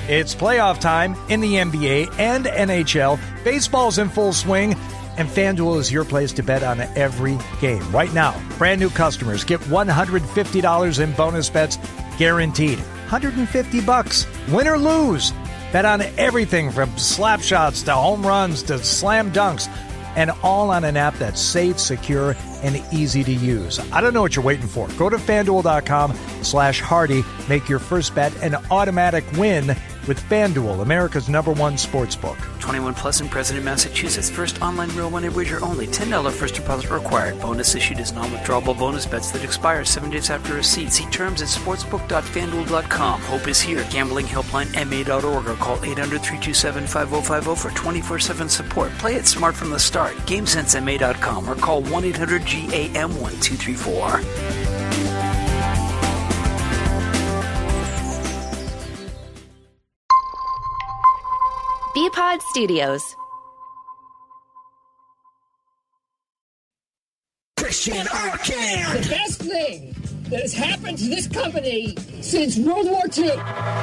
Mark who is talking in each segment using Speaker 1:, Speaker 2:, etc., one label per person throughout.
Speaker 1: It's playoff time in the NBA and NHL. Baseball's in full swing, and FanDuel is your place to bet on every game. Right now, brand new customers get $150 in bonus bets guaranteed. $150, win or lose. Bet on everything from slap shots to home runs to slam dunks, and all on an app that's safe, secure, and easy to use. I don't know what you're waiting for. Go to FanDuel.com/Hardy. Make your first bet an automatic win with FanDuel, America's #1 sportsbook.
Speaker 2: 21 plus and present in Massachusetts. First online real money wager only. $10 first deposit required. Bonus issued as non-withdrawable bonus bets that expire 7 days after receipt. See terms at sportsbook.fanduel.com. Hope is here. Gambling helpline MA.org or call 800-327-5050 for 24/7 support. Play it smart from the start. GameSenseMA.com or call 1-800-GAM-1234.
Speaker 3: Bpod Studios.
Speaker 4: Christian Arcand.
Speaker 5: The best thing that has happened to this company since World War II.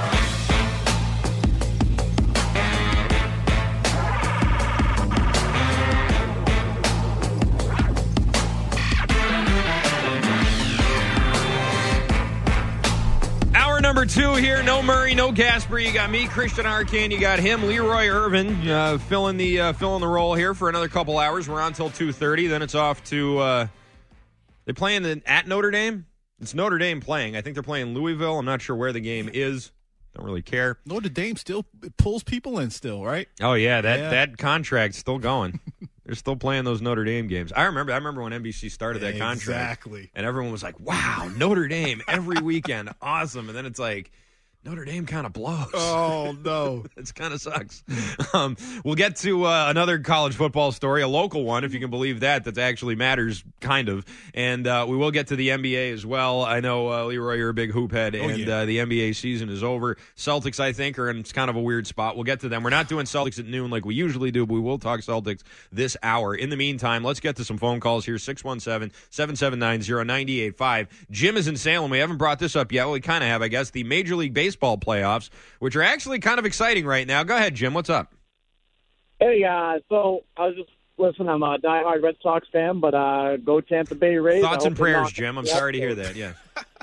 Speaker 6: Number 2 here, no Murray, no Gasper. You got me, Christian Arcand. You got him, Leroy Irvin, filling the role here for another couple hours. We're on till 2:30. Then it's off to they playing at Notre Dame. It's Notre Dame playing. I think they're playing Louisville. I'm not sure where the game is. Don't really care.
Speaker 7: Notre Dame still pulls people in, still, right?
Speaker 6: Oh yeah, that contract's still going. They're still playing those Notre Dame games. I remember when NBC started that contract.
Speaker 7: Exactly.
Speaker 6: And everyone was like, wow, Notre Dame every weekend. Awesome. And then it's like, Notre Dame kind of blows.
Speaker 7: Oh, no.
Speaker 6: It kind of sucks. We'll get to another college football story, a local one, if you can believe that actually matters, kind of. And we will get to the NBA as well. I know, Leroy, you're a big hoop head, the NBA season is over. Celtics, I think, are in kind of a weird spot. We'll get to them. We're not doing Celtics at noon like we usually do, but we will talk Celtics this hour. In the meantime, let's get to some phone calls here, 617-779-0985. Jim is in Salem. We haven't brought this up yet. Well, we kind of have, I guess. The Major League Baseball playoffs, which are actually kind of exciting right now. Go ahead, Jim. What's up?
Speaker 8: Hey, so I was just listening. I'm a diehard Red Sox fan, but go Tampa Bay Rays.
Speaker 6: Thoughts and prayers, Jim. I'm sorry to hear that. Yeah.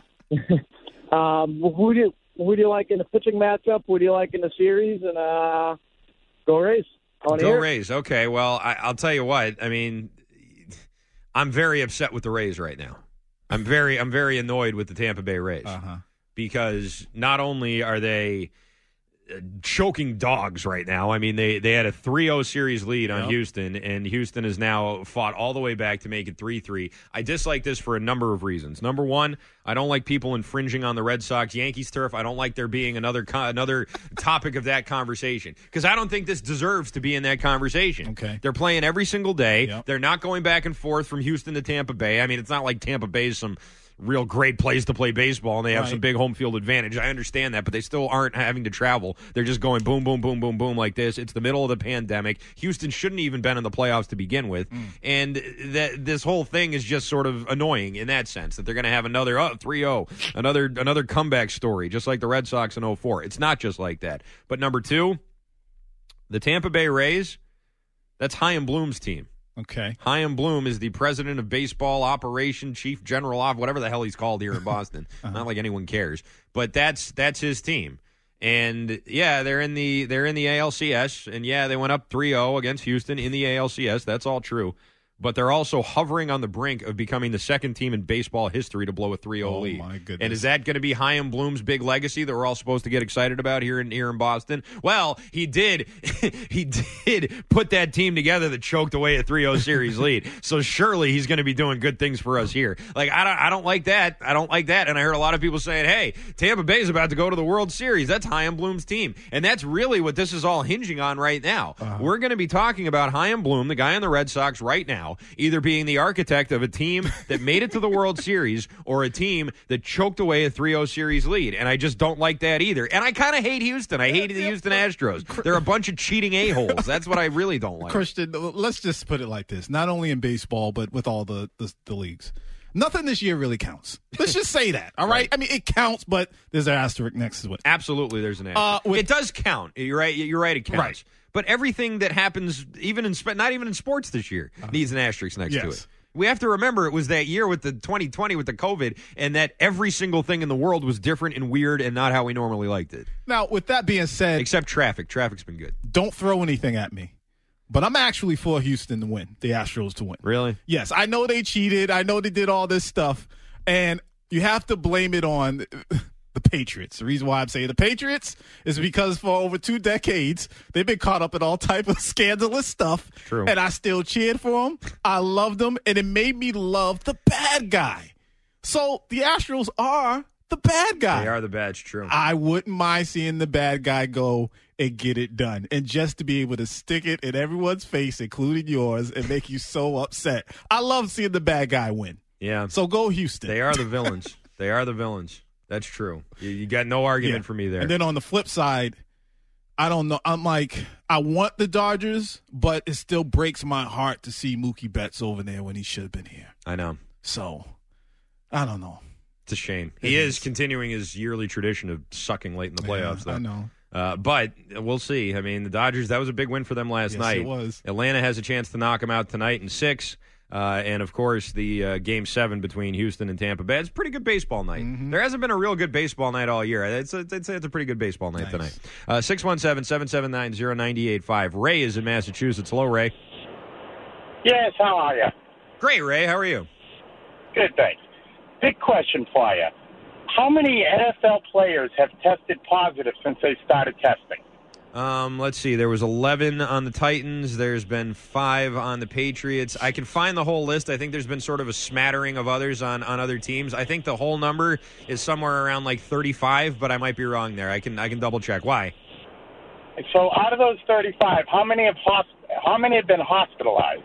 Speaker 8: Who do you like in the pitching matchup? Who do you like in the series? And go Rays.
Speaker 6: Go Rays. Okay. Well, I'll tell you what. I mean, I'm very upset with the Rays right now. I'm very annoyed with the Tampa Bay Rays. Because not only are they choking dogs right now, I mean, they had a 3-0 series lead on Houston, and Houston has now fought all the way back to make it 3-3. I dislike this for a number of reasons. Number one, I don't like people infringing on the Red Sox-Yankees turf. I don't like there being another topic of that conversation, because I don't think this deserves to be in that conversation.
Speaker 7: Okay.
Speaker 6: They're playing every single day.
Speaker 7: Yep.
Speaker 6: They're not going back and forth from Houston to Tampa Bay. I mean, it's not like Tampa Bay is some real great place to play baseball, and they have some big home field advantage. I understand that, but they still aren't having to travel. They're just going boom, boom, boom, boom, boom like this. It's the middle of the pandemic. Houston shouldn't even been in the playoffs to begin with, and this whole thing is just sort of annoying in that sense, that they're going to have another 3-0, another comeback story, just like the Red Sox in 2004. It's not just like that. But number two, the Tampa Bay Rays, that's Chaim Bloom's team.
Speaker 7: Okay.
Speaker 6: Chaim Bloom is the president of baseball operation, chief general of whatever the hell he's called here in Boston. Not like anyone cares, but that's his team. And yeah, they're in the ALCS, and yeah, they went up 3-0 against Houston in the ALCS. That's all true. But they're also hovering on the brink of becoming the second team in baseball history to blow a 3-0 lead.
Speaker 7: My goodness.
Speaker 6: And is that going to be Chaim Bloom's big legacy that we're all supposed to get excited about here in Boston? Well, he did put that team together that choked away a 3-0 series lead. So surely he's going to be doing good things for us here. Like, I don't like that. I don't like that. And I heard a lot of people saying, hey, Tampa Bay's about to go to the World Series. That's Chaim Bloom's team. And that's really what this is all hinging on right now. We're going to be talking about Chaim Bloom, the guy on the Red Sox right now, either being the architect of a team that made it to the World Series or a team that choked away a 3-0 series lead. And I just don't like that either. And I kind of hate Houston. I hate the Houston Astros. They're a bunch of cheating a-holes. That's what I really don't like.
Speaker 7: Christian, let's just put it like this. Not only in baseball, but with all the leagues. Nothing this year really counts. Let's just say that, all right? I mean, it counts, but there's an asterisk next to it.
Speaker 6: Absolutely, there's an asterisk. It does count. You're right. It counts.
Speaker 7: Right.
Speaker 6: But everything that happens, even in not even in sports this year, needs an asterisk next to it. We have to remember it was that year with the 2020 with the COVID, and that every single thing in the world was different and weird and not how we normally liked it.
Speaker 7: Now, with that being said,
Speaker 6: except traffic. Traffic's been good.
Speaker 7: Don't throw anything at me. But I'm actually for Houston to win, the Astros to win.
Speaker 6: Really?
Speaker 7: Yes, I know they cheated. I know they did all this stuff. And you have to blame it on the Patriots. The reason why I'm saying the Patriots is because for over 2 decades, they've been caught up in all type of scandalous stuff.
Speaker 6: True.
Speaker 7: And I still cheered for them. I loved them. And it made me love the bad guy. So the Astros are the bad guy.
Speaker 6: They are the bad, true.
Speaker 7: I wouldn't mind seeing the bad guy go and get it done. And just to be able to stick it in everyone's face, including yours, and make you so upset. I love seeing the bad guy win.
Speaker 6: Yeah.
Speaker 7: So go Houston.
Speaker 6: They are the villains. They are the villains. That's true. You got no argument for me there.
Speaker 7: And then on the flip side, I don't know. I'm like, I want the Dodgers, but it still breaks my heart to see Mookie Betts over there when he should have been here.
Speaker 6: I know.
Speaker 7: So, I don't know.
Speaker 6: It's a shame. He is continuing his yearly tradition of sucking late in the playoffs, though.
Speaker 7: I know.
Speaker 6: But we'll see. I mean, the Dodgers, that was a big win for them last night.
Speaker 7: Yes, it was.
Speaker 6: Atlanta has a chance to knock them out tonight in 6. And, of course, the Game 7 between Houston and Tampa Bay. It's a pretty good baseball night. Mm-hmm. There hasn't been a real good baseball night all year. I'd say it's a pretty good baseball night tonight. 617-779-0985. Ray is in Massachusetts. Hello, Ray.
Speaker 3: Yes, how are you?
Speaker 6: Great, Ray. How are you?
Speaker 3: Good, thanks. Big question for you. How many NFL players have tested positive since they started testing?
Speaker 6: Let's see. There was 11 on the Titans. There's been 5 on the Patriots. I can find the whole list. I think there's been sort of a smattering of others on other teams. I think the whole number is somewhere around like 35, but I might be wrong there. I can double check. Why?
Speaker 3: So out of those 35, how many have been hospitalized?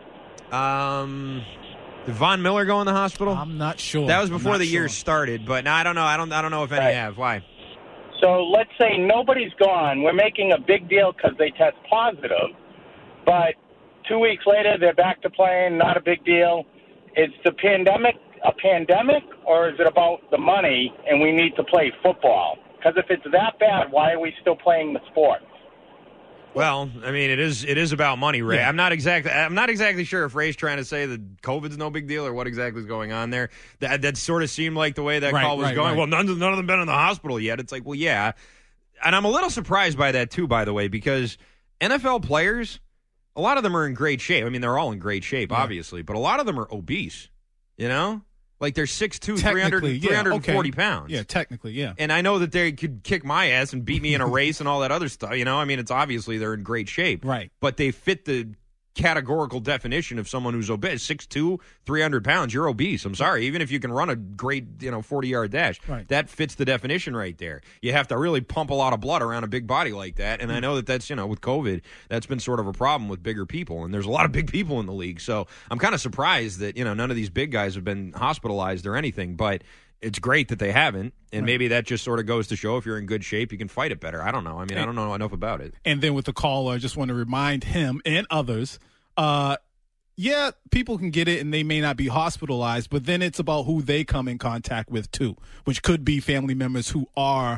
Speaker 6: Did Von Miller go in the hospital?
Speaker 7: I'm not sure.
Speaker 6: That was before the year started, but no, I don't know. I don't know if any have. Why?
Speaker 3: So let's say nobody's gone. We're making a big deal because they test positive, but 2 weeks later they're back to playing. Not a big deal. Is the pandemic a pandemic, or is it about the money and we need to play football? Because if it's that bad, why are we still playing the sport?
Speaker 6: Well, I mean, it is about money, Ray.
Speaker 7: Yeah.
Speaker 6: I'm not exactly sure if Ray's trying to say that COVID's no big deal or what exactly is going on there. That sort of seemed like the way that call was going. Well, none of them been in the hospital yet. It's like, well, yeah. And I'm a little surprised by that, too, by the way, because NFL players, a lot of them are in great shape. I mean, they're all in great shape, obviously, but a lot of them are obese, you know? Like they're 6'2", 340 pounds.
Speaker 7: Yeah, technically, yeah.
Speaker 6: And I know that they could kick my ass and beat me in a race and all that other stuff. You know, I mean, it's obviously they're in great shape.
Speaker 7: Right.
Speaker 6: But they fit the categorical definition of someone who's obese. 6'2", 300 pounds, you're obese. I'm sorry. Even if you can run a great, 40-yard dash, that fits the definition right there. You have to really pump a lot of blood around a big body like that. And I know that's, with COVID, that's been sort of a problem with bigger people. And there's a lot of big people in the league. So I'm kind of surprised that, none of these big guys have been hospitalized or anything. But it's great that they haven't. And maybe that just sort of goes to show if you're in good shape, you can fight it better. I don't know. I mean, I don't know enough about it.
Speaker 7: And then with the caller, I just want to remind him and others, yeah, people can get it and they may not be hospitalized, but then it's about who they come in contact with too, which could be family members who are,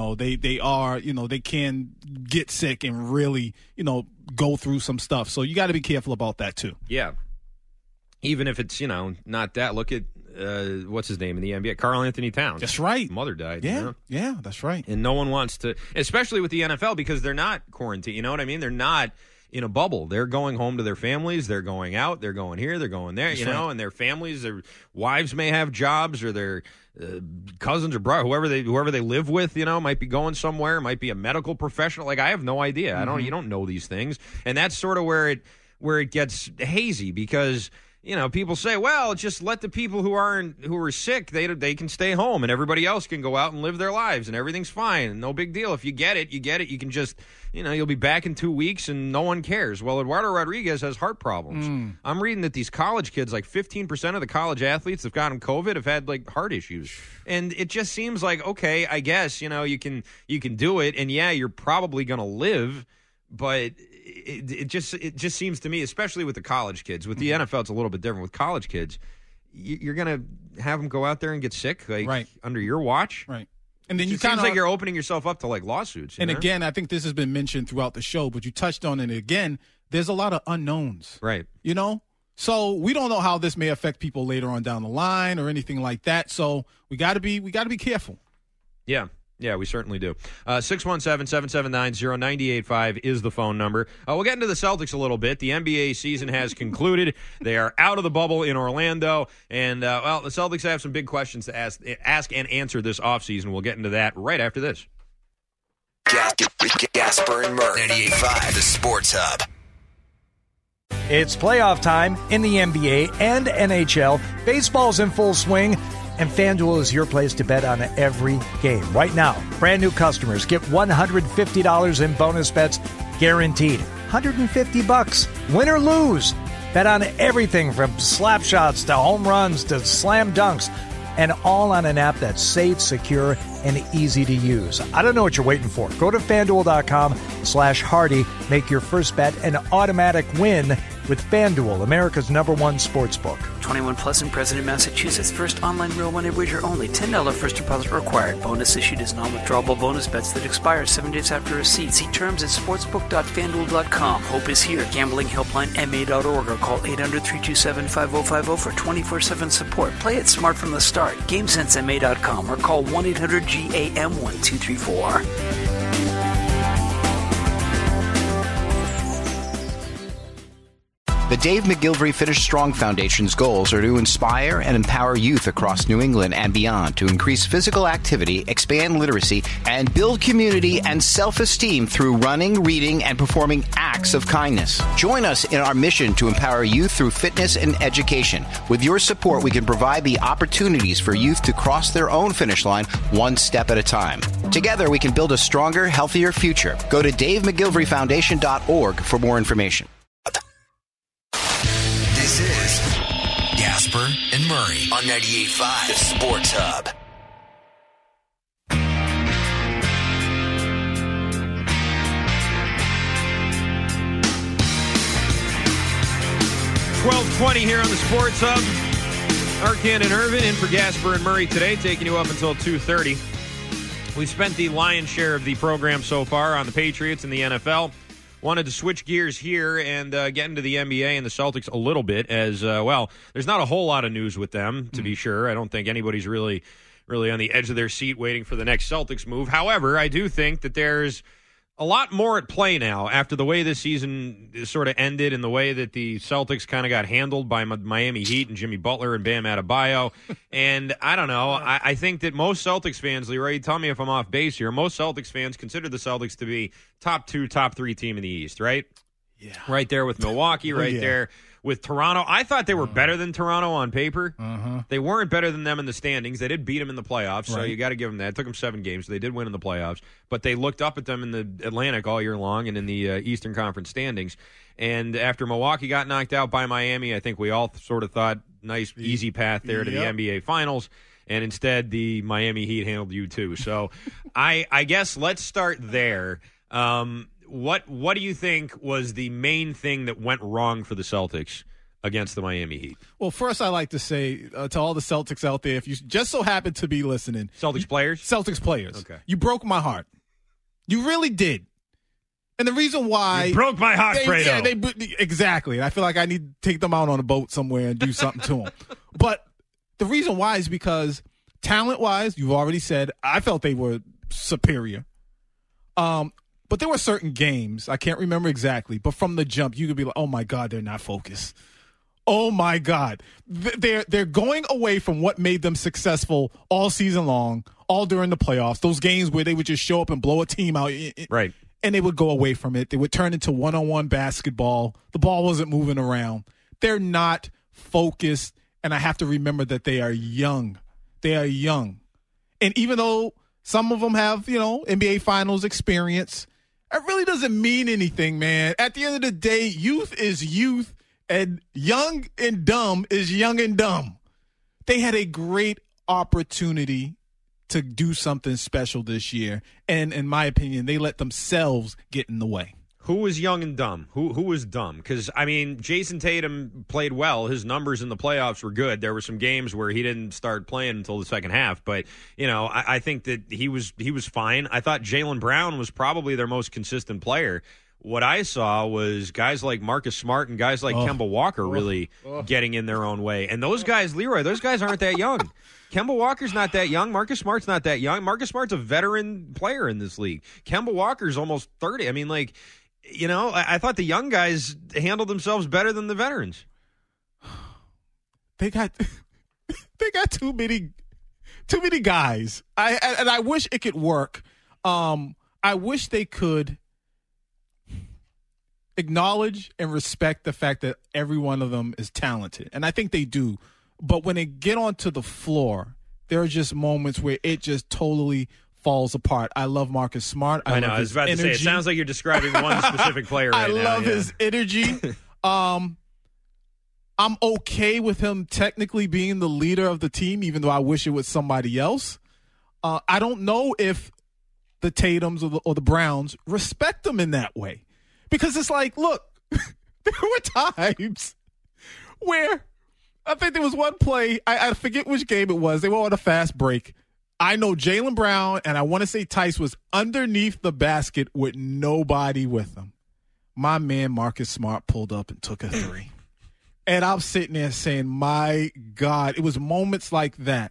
Speaker 7: they can get sick and really, go through some stuff. So you got to be careful about that too.
Speaker 6: Yeah. Even if it's, not that. Look at, what's his name in the NBA? Karl Anthony Towns.
Speaker 7: That's right.
Speaker 6: His mother died.
Speaker 7: Yeah, yeah, that's right.
Speaker 6: And no one wants to, especially with the NFL, because they're not quarantined. You know what I mean? They're not in a bubble. They're going home to their families. They're going out. They're going here. They're going there. That's right. And their families, their wives may have jobs, or their cousins or brother, whoever they live with, might be going somewhere. Might be a medical professional. Like, I have no idea.
Speaker 7: Mm-hmm.
Speaker 6: You don't know these things, and that's sort of where it gets hazy, because people say, well, just let the people who are sick, they can stay home and everybody else can go out and live their lives and everything's fine. No big deal. If you get it, you get it. You can just, you'll be back in 2 weeks and no one cares. Well, Eduardo Rodriguez has heart problems. I'm reading that these college kids, like 15% of the college athletes that have gotten COVID have had like heart issues. And it just seems like, okay, I guess, you can do it. And yeah, you're probably going to live, but it just seems to me, especially with the college kids, with the NFL, it's a little bit different. With college kids, you're going to have them go out there and get sick under your watch?
Speaker 7: Right. And then
Speaker 6: it seems like you're opening yourself up to lawsuits.
Speaker 7: And again, I think this has been mentioned throughout the show, but you touched on it again. There's a lot of unknowns.
Speaker 6: Right.
Speaker 7: So we don't know how this may affect people later on down the line or anything like that. So we got to be careful.
Speaker 6: Yeah. Yeah, we certainly do. 617-779-0985 is the phone number. We'll get into the Celtics a little bit. The NBA season has concluded. They are out of the bubble in Orlando. And, the Celtics have some big questions to ask and answer this offseason. We'll get into that right after this.
Speaker 4: Gasper and Murray, 98.5, the Sports Hub.
Speaker 1: It's playoff time in the NBA and NHL. Baseball's in full swing. And FanDuel is your place to bet on every game. Right now, brand new customers get $150 in bonus bets guaranteed. $150, win or lose. Bet on everything from slap shots to home runs to slam dunks. And all on an app that's safe, secure, and easy to use. I don't know what you're waiting for. Go to FanDuel.com/Hardy. Make your first bet an automatic win with FanDuel, America's #1 sportsbook.
Speaker 2: 21 plus in President, Massachusetts. First online real money wager only. $10 first deposit required. Bonus issued as non-withdrawable bonus bets that expire 7 days after receipt. See terms at sportsbook.fanduel.com. Hope is here. Gambling helpline ma.org or call 800-327-5050 for 24/7 support. Play it smart from the start. GameSenseMA.com or call 1-800-GAM-1234.
Speaker 9: The Dave McGilvery Finish Strong Foundation's goals are to inspire and empower youth across New England and beyond to increase physical activity, expand literacy, and build community and self-esteem through running, reading, and performing acts of kindness. Join us in our mission to empower youth through fitness and education. With your support, we can provide the opportunities for youth to cross their own finish line one step at a time. Together, we can build a stronger, healthier future. Go to DaveMcGilveryFoundation.org for more information.
Speaker 4: This is Gasper and Murray on 98.5 Sports Hub.
Speaker 6: $12:20 here on the Sports Hub. Arcand and Irvin in for Gasper and Murray today, taking you up until 2:30. We spent the lion's share of the program so far on the Patriots and the NFL. Wanted to switch gears here and get into the NBA and the Celtics a little bit as, there's not a whole lot of news with them, to be sure. I don't think anybody's really on the edge of their seat waiting for the next Celtics move. However, I do think that there's a lot more at play now after the way this season sort of ended and the way that the Celtics kind of got handled by Miami Heat and Jimmy Butler and Bam Adebayo. And I don't know. I think that most Celtics fans, Leroy, tell me if I'm off base here, most Celtics fans consider the Celtics to be top 2, top 3 team in the East, right?
Speaker 7: Yeah.
Speaker 6: Right there with Milwaukee, there with Toronto. I thought they were better than Toronto on paper. They weren't better than them in the standings. They did beat them in the playoffs, so you got to give them that. It took them 7 games. So they did win in the playoffs, but they looked up at them in the Atlantic all year long and in the Eastern Conference standings. And after Milwaukee got knocked out by Miami, I think we all sort of thought, nice, easy path there to the NBA Finals. And instead, the Miami Heat handled you too. So I guess let's start there. What do you think was the main thing that went wrong for the Celtics against the Miami Heat?
Speaker 7: Well, first I like to say to all the Celtics out there, if you just so happen to be listening.
Speaker 6: Celtics players?
Speaker 7: Celtics players.
Speaker 6: Okay.
Speaker 7: You broke my heart. You really did. And the reason why.
Speaker 6: You broke my heart, Fredo.
Speaker 7: Yeah, exactly. I feel like I need to take them out on a boat somewhere and do something to them. But the reason why is because talent-wise, you've already said, I felt they were superior. But there were certain games, I can't remember exactly, but from the jump, you could be like, oh, my God, they're not focused. Oh, my God. They're going away from what made them successful all season long, all during the playoffs, those games where they would just show up and blow a team out.
Speaker 6: Right.
Speaker 7: And they would go away from it. They would turn into one-on-one basketball. The ball wasn't moving around. They're not focused, and I have to remember that they are young. They are young. And even though some of them have, NBA Finals experience, it really doesn't mean anything, man. At the end of the day, youth is youth, and young and dumb is young and dumb. They had a great opportunity to do something special this year, and in my opinion, they let themselves get in the way.
Speaker 6: Who was young and dumb? Who was dumb? Because, I mean, Jason Tatum played well. His numbers in the playoffs were good. There were some games where he didn't start playing until the second half. But, you know, I think that he was fine. I thought Jaylen Brown was probably their most consistent player. What I saw was guys like Marcus Smart and guys like Kemba Walker really getting in their own way. And those guys, Leroy, those guys aren't that young. Kemba Walker's not that young. Marcus Smart's not that young. Marcus Smart's a veteran player in this league. Kemba Walker's almost 30. I mean, like, you know, I thought the young guys handled themselves better than the veterans.
Speaker 7: They got too many guys. I wish it could work. I wish they could acknowledge and respect the fact that every one of them is talented. And I think they do. But when they get onto the floor, there are just moments where it just totally falls apart. I love Marcus Smart.
Speaker 6: I know. I was about to say, it sounds like you're describing one specific player right now.
Speaker 7: I love his energy. I'm okay with him technically being the leader of the team, even though I wish it was somebody else. I don't know if the Tatums or the Browns respect them in that way. Because it's like, look, there were times where I think there was one play, I forget which game it was. They were on a fast break. I know Jaylen Brown and I want to say Tice was underneath the basket with nobody with them. My man Marcus Smart pulled up and took a three. And I'm sitting there saying, my God, it was moments like that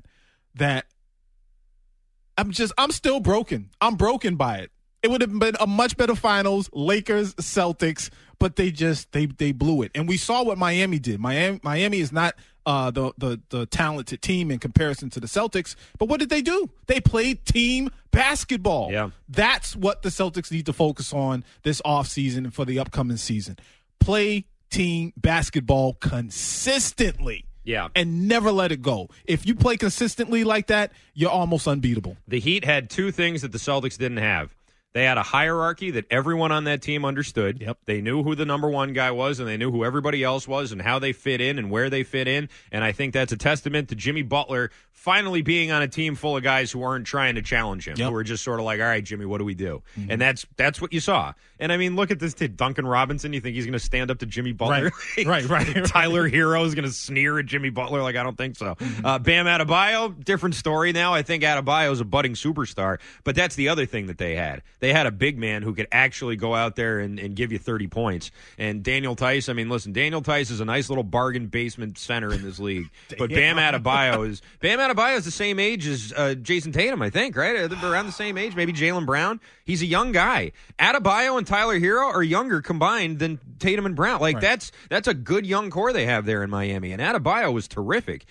Speaker 7: I'm still broken. I'm broken by it. It would have been a much better finals, Lakers, Celtics, but they blew it. And we saw what Miami did. Miami is not the talented team in comparison to the Celtics, but what did they do? They played team basketball.
Speaker 6: Yeah.
Speaker 7: That's what the Celtics need to focus on this offseason and for the upcoming season. Play team basketball consistently.
Speaker 6: Yeah.
Speaker 7: And never let it go. If you play consistently like that, you're almost unbeatable.
Speaker 6: The Heat had two things that the Celtics didn't have. They had a hierarchy that everyone on that team understood.
Speaker 7: Yep.
Speaker 6: They knew who the number one guy was, and they knew who everybody else was and how they fit in and where they fit in. And I think that's a testament to Jimmy Butler finally being on a team full of guys who weren't trying to challenge him, who were just sort of like, all right, Jimmy, what do we do? Mm-hmm. And that's what you saw. And, I mean, look at this kid, Duncan Robinson. You think he's going to stand up to Jimmy Butler?
Speaker 7: Right.
Speaker 6: Tyler Hero is going to sneer at Jimmy Butler? Like, I don't think so.
Speaker 7: Mm-hmm.
Speaker 6: Bam Adebayo, different story now. I think Adebayo is a budding superstar. But that's the other thing that they had. They had a big man who could actually go out there and give you 30 points. And Daniel Tice, I mean, listen, Daniel Tice is a nice little bargain basement center in this league. But Bam Adebayo is the same age as Jason Tatum, I think, right? They're around the same age, maybe Jaylen Brown. He's a young guy. Adebayo and Tyler Hero are younger combined than Tatum and Brown. Like, that's a good young core they have there in Miami. And Adebayo was terrific.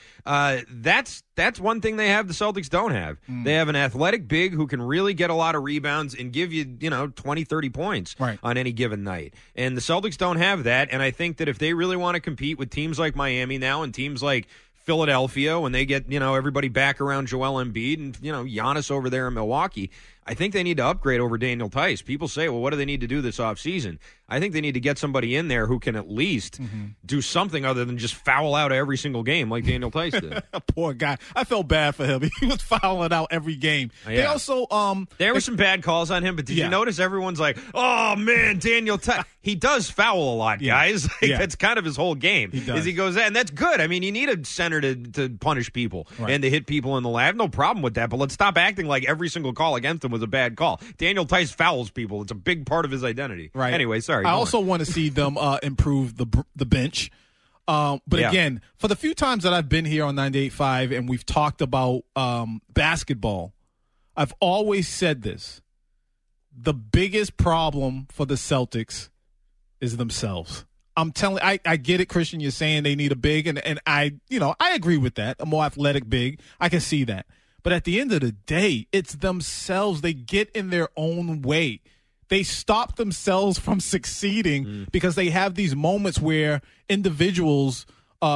Speaker 6: That's one thing they have the Celtics don't have. They have an athletic big who can really get a lot of rebounds and give you, 20, 30 points on any given night. And the Celtics don't have that. And I think that if they really want to compete with teams like Miami now and teams like Philadelphia, when they get, everybody back around Joel Embiid and, Giannis over there in Milwaukee, I think they need to upgrade over Daniel Tice. People say, well, what do they need to do this offseason? I think they need to get somebody in there who can at least do something other than just foul out every single game like Daniel Tice did.
Speaker 7: Poor guy. I felt bad for him. He was fouling out every game.
Speaker 6: Yeah.
Speaker 7: They also
Speaker 6: there were some bad calls on him, but did you notice everyone's like, oh, man, Daniel Tice. He does foul a lot, guys. That's kind of his whole game. He goes, and that's good. I mean, you need a center to punish people and to hit people in the lab. I have no problem with that, but let's stop acting like every single call against him was a bad call. Daniel Tice fouls people. It's a big part of his identity.
Speaker 7: Right.
Speaker 6: Anyway, sorry.
Speaker 7: I also want to see them improve the bench. But again, for the few times that I've been here on 98.5 and we've talked about basketball, I've always said this. The biggest problem for the Celtics is themselves. I'm telling I get it, Christian. You're saying they need a big, and I agree with that. A more athletic big. I can see that. But at the end of the day, it's themselves. They get in their own way. They stop themselves from succeeding because they have these moments where individuals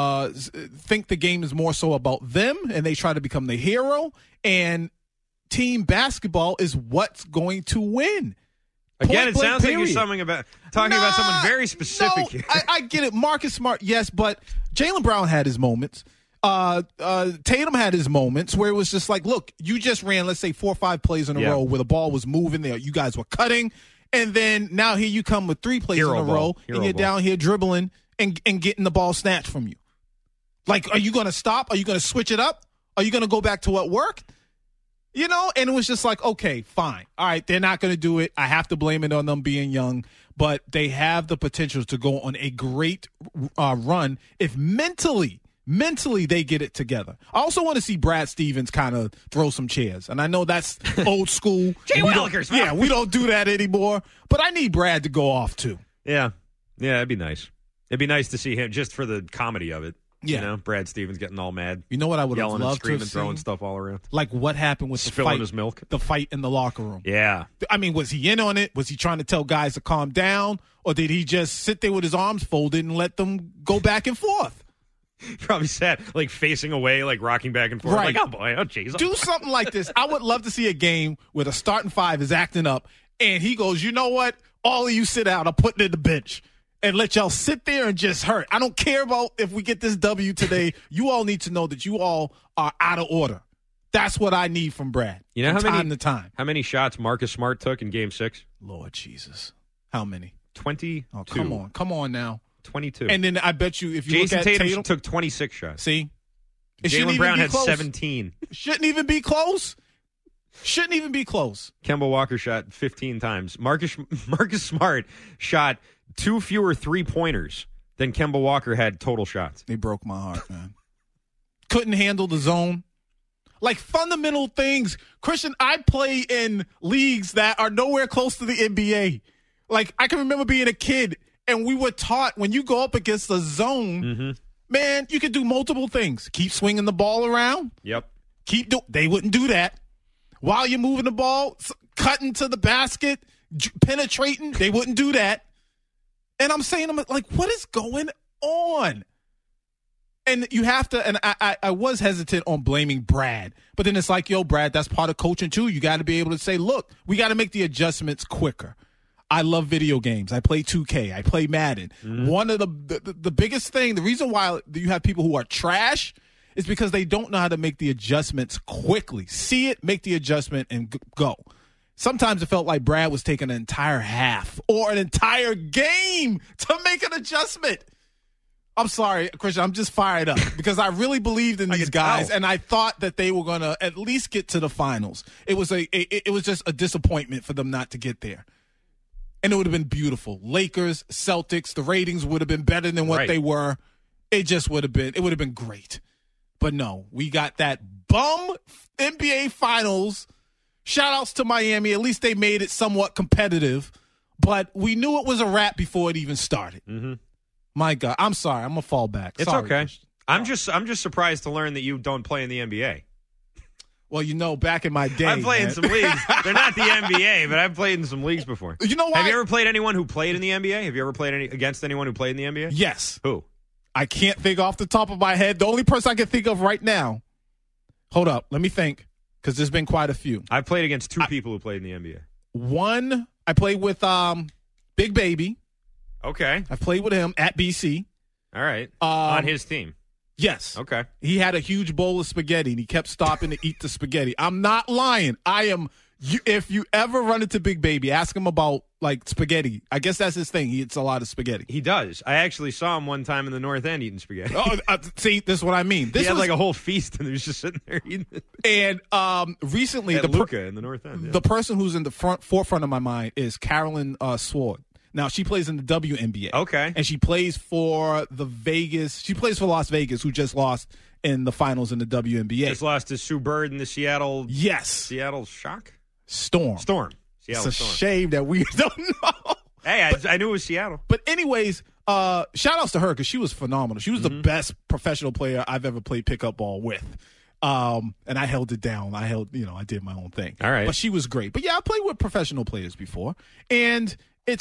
Speaker 7: think the game is more so about them, and they try to become the hero. And team basketball is what's going to win.
Speaker 6: Again, it sounds like you're talking about someone very specific here.
Speaker 7: I get it. Marcus Smart, yes, but Jaylen Brown had his moments. Tatum had his moments where it was just like, look, you just ran, let's say, 4 or 5 plays in a row where the ball was moving there. You guys were cutting, And then now here you come with 3 plays
Speaker 6: Hero
Speaker 7: in a
Speaker 6: ball.
Speaker 7: row,
Speaker 6: Hero
Speaker 7: and you're
Speaker 6: ball.
Speaker 7: down here dribbling and getting the ball snatched from you. Like, are you going to stop? Are you going to switch it up? Are you going to go back to what worked? You know, and it was just like, okay, fine. All right, they're not going to do it. I have to blame it on them being young, but they have the potential to go on a great run if mentally they get it together. I also want to see Brad Stevens kind of throw some chairs, and I know that's old school.
Speaker 6: Jay Wilkers.
Speaker 7: Yeah, we don't do that anymore, but I need Brad to go off too.
Speaker 6: Yeah, it'd be nice. It'd be nice to see him just for the comedy of it.
Speaker 7: Yeah.
Speaker 6: You know, Brad Stevens getting all mad.
Speaker 7: You know what I would have
Speaker 6: yelling and
Speaker 7: loved to
Speaker 6: screaming,
Speaker 7: have
Speaker 6: throwing
Speaker 7: seen?
Speaker 6: stuff all around.
Speaker 7: Like what happened with
Speaker 6: Spilling his milk.
Speaker 7: the fight in the locker room.
Speaker 6: Yeah.
Speaker 7: I mean, was he in on it? Was he trying to tell guys to calm down? Or did he just sit there with his arms folded and let them go back and forth?
Speaker 6: Probably sat, like, facing away, like, rocking back and forth.
Speaker 7: Right.
Speaker 6: Like, oh, boy, oh, jeez.
Speaker 7: Do something like this. I would love to see a game where the starting 5 is acting up, and he goes, you know what? All of you sit out. I'm putting in the bench. And let y'all sit there and just hurt. I don't care about if we get this W today. You all need to know that you all are out of order. That's what I need from Brad.
Speaker 6: You know
Speaker 7: from
Speaker 6: how
Speaker 7: time to time.
Speaker 6: How many shots Marcus Smart took in Game 6?
Speaker 7: Lord Jesus. How many?
Speaker 6: 22.
Speaker 7: Oh, come on now.
Speaker 6: 22.
Speaker 7: And then I bet you if you
Speaker 6: Jason
Speaker 7: look at
Speaker 6: Tatum took 26 shots.
Speaker 7: See? It shouldn't
Speaker 6: Jaylen
Speaker 7: even
Speaker 6: Brown
Speaker 7: be
Speaker 6: had
Speaker 7: close.
Speaker 6: 17.
Speaker 7: Shouldn't even be close. Shouldn't even be close.
Speaker 6: Kemba Walker shot 15 times. Marcus Smart shot 2 fewer 3-pointers than Kemba Walker had total shots.
Speaker 7: They broke my heart, man. Couldn't handle the zone. Like fundamental things. Christian, I play in leagues that are nowhere close to the NBA. Like I can remember being a kid and we were taught when you go up against the zone, man, you can do multiple things. Keep swinging the ball around.
Speaker 6: Yep.
Speaker 7: They wouldn't do that. While you're moving the ball, cutting to the basket, penetrating, they wouldn't do that. And I'm saying, like, what is going on? And you have to, and I was hesitant on blaming Brad, but then it's like, yo, Brad, that's part of coaching too. You got to be able to say, look, we got to make the adjustments quicker. I love video games. I play 2K. I play Madden. One of the biggest thing, the reason why you have people who are trash is because they don't know how to make the adjustments quickly. See it, make the adjustment, and go. Sometimes it felt like Brad was taking an entire half or an entire game to make an adjustment. I'm sorry, Christian, I'm just fired up because I really believed in these guys, and I thought that they were going to at least get to the finals. It was just a disappointment for them not to get there. And it would have been beautiful. Lakers, Celtics, the ratings would have been better than what they were. It would have been great. But no, we got that bum NBA Finals. Shout-outs to Miami. At least they made it somewhat competitive. But we knew it was a wrap before it even started. My God. I'm sorry. I'm going to fall back.
Speaker 6: It's
Speaker 7: sorry,
Speaker 6: okay.
Speaker 7: Christian.
Speaker 6: I'm just surprised to learn that you don't play in the NBA.
Speaker 7: Well, you know, back in my day.
Speaker 6: I've played in some leagues. They're not the NBA, but I've played in some leagues before.
Speaker 7: You know why?
Speaker 6: Have you ever played anyone who played in the NBA? Have you ever played against anyone who played in the NBA?
Speaker 7: Yes.
Speaker 6: Who?
Speaker 7: I can't think off the top of my head. The only person I can think of right now. Hold up. Let me think, because there's been quite a few.
Speaker 6: I've played against 2 people who played in the NBA.
Speaker 7: One, I played with Big Baby.
Speaker 6: Okay.
Speaker 7: I played with him at BC.
Speaker 6: All right. On his team.
Speaker 7: Yes.
Speaker 6: Okay.
Speaker 7: He had a huge bowl of spaghetti, and he kept stopping to eat the spaghetti. I'm not lying. If you ever run into Big Baby, ask him about, like, spaghetti. I guess that's his thing. He eats a lot of spaghetti.
Speaker 6: He does. I actually saw him one time in the North End eating spaghetti.
Speaker 7: See, this is what I mean.
Speaker 6: He had like a whole feast, and he was just sitting there eating it.
Speaker 7: And recently,
Speaker 6: at Luca in the North End. Yeah.
Speaker 7: The person who's in the forefront of my mind is Carolyn Sword. Now, she plays in the WNBA.
Speaker 6: Okay.
Speaker 7: And she plays for Las Vegas, who just lost in the finals in the WNBA.
Speaker 6: Just lost to Sue Bird in the Seattle.
Speaker 7: Yes.
Speaker 6: Seattle Shock?
Speaker 7: Storm.
Speaker 6: Seattle
Speaker 7: it's a
Speaker 6: Storm.
Speaker 7: shame that we don't know.
Speaker 6: Hey, I knew it was Seattle.
Speaker 7: But anyways, shout outs to her because she was phenomenal. She was the best professional player I've ever played pickup ball with. And I held it down. I did my own thing.
Speaker 6: All right.
Speaker 7: But she was great. But yeah, I played with professional players before. And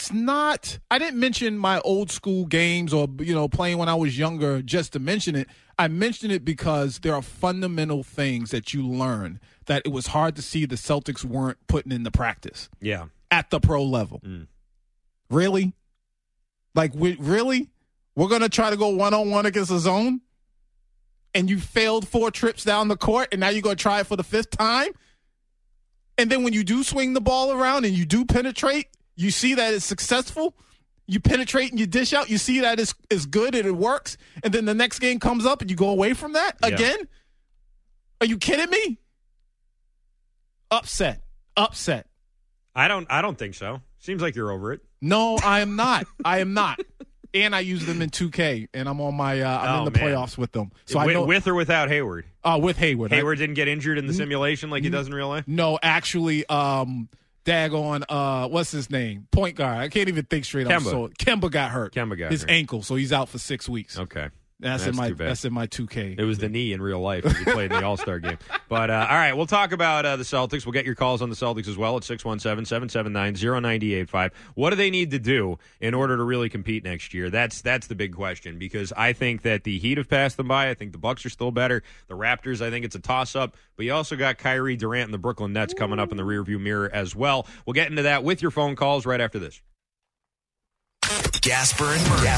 Speaker 7: I didn't mention my old school games or, playing when I was younger just to mention it. I mentioned it because there are fundamental things that you learn that it was hard to see the Celtics weren't putting into practice.
Speaker 6: Yeah.
Speaker 7: At the pro level. Really? Like, really? We're going to try to go one-on-one against a zone? And you failed 4 trips down the court, and now you're going to try it for the 5th time? And then when you do swing the ball around and you do penetrate, You see that it's successful. You penetrate and you dish out. You see that it's good and it works. And then the next game comes up and you go away from that again. Are you kidding me? Upset.
Speaker 6: I don't think so. Seems like you're over it.
Speaker 7: No, I am not. And I use them in 2K, and I'm on my I'm in the playoffs with them. So I know,
Speaker 6: with or without Hayward.
Speaker 7: With Hayward.
Speaker 6: Hayward didn't get injured in the simulation like he does in real life.
Speaker 7: No, actually, daggone, what's his name? Point guard. I can't even think straight. Kemba got hurt. His ankle, so he's out for 6 weeks.
Speaker 6: Okay.
Speaker 7: That's in my 2K.
Speaker 6: It was the knee in real life when you played in the All-Star game. But, all right, we'll talk about the Celtics. We'll get your calls on the Celtics as well at 617-779-0985. What do they need to do in order to really compete next year? That's the big question, because I think that the Heat have passed them by. I think the Bucks are still better. The Raptors, I think it's a toss-up. But you also got Kyrie, Durant, and the Brooklyn Nets coming up in the rearview mirror as well. We'll get into that with your phone calls right after this.
Speaker 4: Gasper and Murray.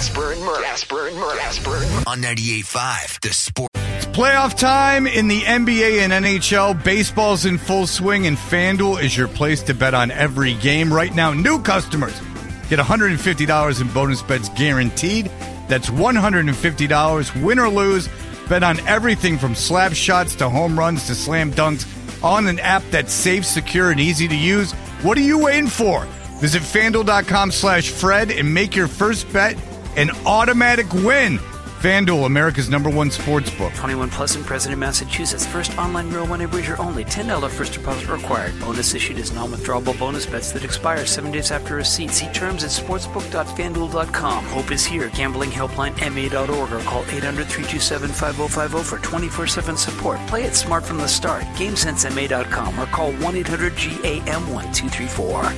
Speaker 4: On 98.5, The Sport.
Speaker 10: It's playoff time in the NBA and NHL. Baseball's in full swing, and FanDuel is your place to bet on every game. Right now, new customers get $150 in bonus bets guaranteed. That's $150, win or lose. Bet on everything from slap shots to home runs to slam dunks on an app that's safe, secure, and easy to use. What are you waiting for? Visit FanDuel.com/Fred and make your first bet an automatic win. FanDuel, America's #1 sports book.
Speaker 2: 21 plus and present in Massachusetts. First online real money wager only. $10 first deposit required. Bonus issued as non-withdrawable bonus bets that expire 7 days after receipt. See terms at sportsbook.fanduel.com. Hope is here. Gambling helpline MA.org or call 800-327-5050 for 24/7 support. Play it smart from the start. GameSenseMA.com or call 1-800-GAM-1234.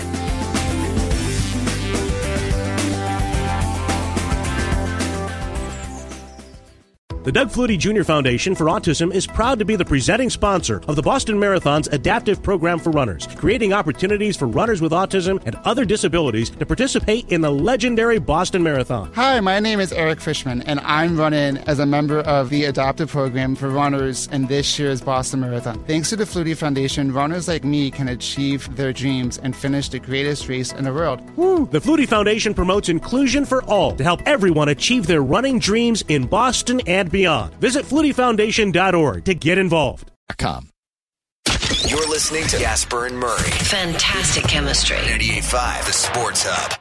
Speaker 11: The Doug Flutie Jr. Foundation for Autism is proud to be the presenting sponsor of the Boston Marathon's adaptive program for runners, creating opportunities for runners with autism and other disabilities to participate in the legendary Boston Marathon.
Speaker 12: Hi, my name is Eric Fishman, and I'm running as a member of the adaptive program for runners in this year's Boston Marathon. Thanks to the Flutie Foundation, runners like me can achieve their dreams and finish the greatest race in the world.
Speaker 11: Woo! The Flutie Foundation promotes inclusion for all to help everyone achieve their running dreams in Boston and beyond. Visit FlutieFoundation.org to get involved.
Speaker 4: You're listening to Gasper and Murray.
Speaker 13: Fantastic chemistry.
Speaker 4: 98.5, The Sports Hub.